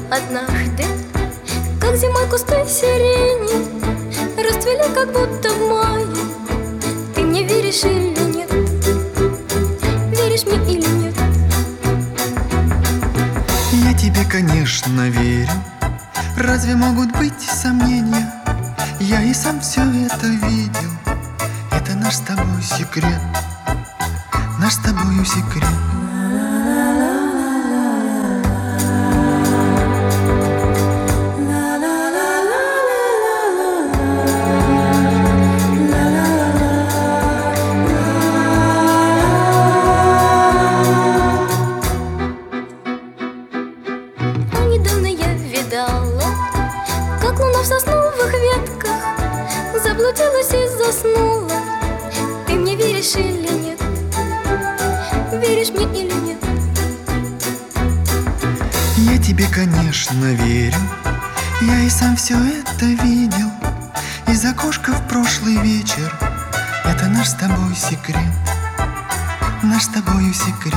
однажды, как зимой кусты сирени расцвели, как будто в мае. Ты мне веришь или нет? Веришь мне или нет? Я тебе, конечно, верю. Разве могут быть сомнения? Я и сам все это видел. Это наш с тобой секрет, наш с тобою секрет. Недавно я видала, как луна в сосновых ветках заблудилась и заснула. Ты мне веришь или нет? Веришь мне или нет? Я тебе, конечно, верю. Я и сам все это видел. Из окошка в прошлый вечер. Это наш с тобой секрет, наш с тобою секрет.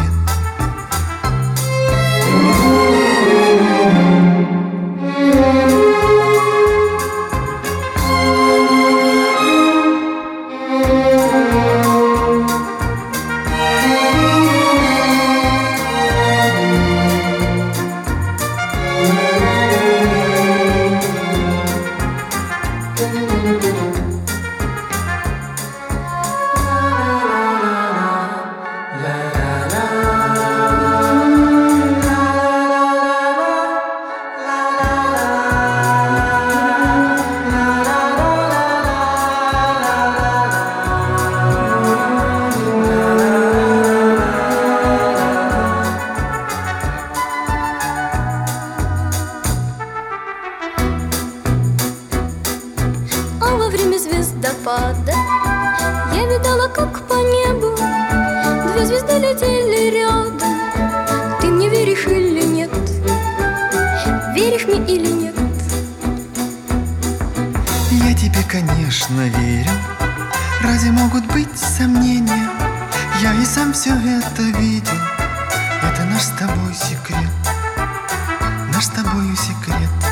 Во время звездопада я видала, как по небу две звезды летели рядом. Ты мне веришь или нет? Веришь мне или нет? Я тебе, конечно, верю. Разве могут быть сомнения? Я и сам все это видел. Это наш с тобой секрет, наш с тобою секрет.